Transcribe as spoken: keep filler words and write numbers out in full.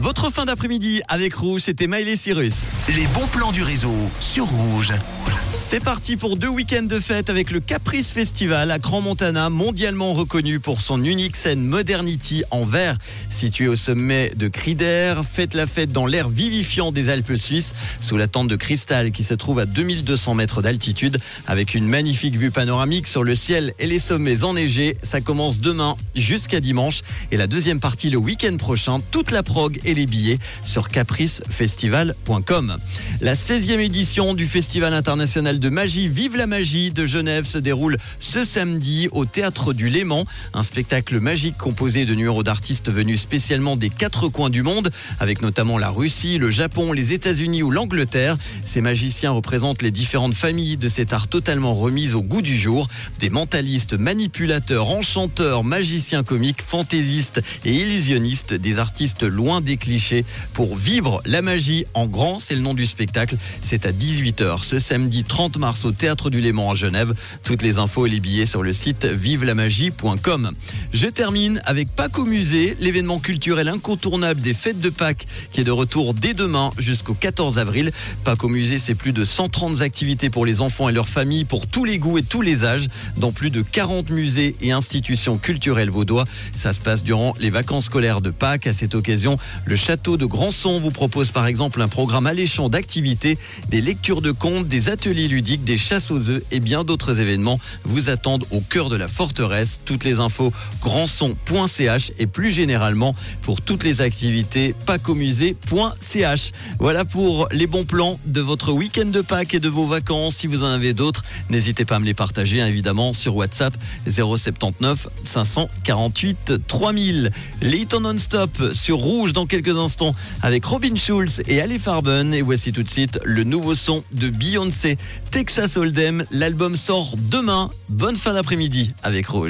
Votre fin d'après-midi avec Rouge, c'était Miley Cyrus. Les bons plans du réseau sur Rouge. C'est parti pour deux week-ends de fête avec le Caprice Festival à Crans-Montana, mondialement reconnu pour son unique scène Modernity en verre. Situé au sommet de Crider, faites la fête dans l'air vivifiant des Alpes suisses, sous la tente de cristal qui se trouve à deux mille deux cents mètres d'altitude, avec une magnifique vue panoramique sur le ciel et les sommets enneigés. Ça commence demain jusqu'à dimanche et la deuxième partie le week-end prochain. Toute la prog et les billets sur caprice festival point com. La seizième édition du Festival international de magie Vive la magie de Genève se déroule ce samedi au Théâtre du Léman. Un spectacle magique composé de numéros d'artistes venus spécialement des quatre coins du monde, avec notamment la Russie, le Japon, les États-Unis ou l'Angleterre. Ces magiciens représentent les différentes familles de cet art totalement remis au goût du jour. Des mentalistes, manipulateurs, enchanteurs, magiciens comiques, fantaisistes et illusionnistes, des artistes loin des clichés pour vivre la magie en grand. C'est le nom du spectacle. C'est à dix-huit heures ce samedi trente mars au Théâtre du Léman à Genève. Toutes les infos et les billets sur le site vive la magie point com. Je termine avec Pâques au musée, l'événement culturel incontournable des fêtes de Pâques qui est de retour dès demain jusqu'au quatorze avril. Pâques au musée, c'est plus de cent trente activités pour les enfants et leurs familles pour tous les goûts et tous les âges dans plus de quarante musées et institutions culturelles vaudois. Ça se passe durant les vacances scolaires de Pâques. À cette occasion, le château de Grandson vous propose par exemple un programme alléchant d'activités, des lectures de contes, des ateliers ludiques, des chasses aux œufs et bien d'autres événements vous attendent au cœur de la forteresse. Toutes les infos grandson point c h et plus généralement pour toutes les activités pâquesaumusée point c h. Voilà pour les bons plans de votre week-end de Pâques et de vos vacances. Si vous en avez d'autres, n'hésitez pas à me les partager évidemment sur WhatsApp zéro sept neuf cinq cent quarante-huit trois mille. Les hits en non-stop sur Rouge dans quelques instants avec Robin Schulz et Ali Farben. Et voici tout de suite le nouveau son de Beyoncé, Texas Hold'em. L'album sort demain. Bonne fin d'après-midi avec Rouge.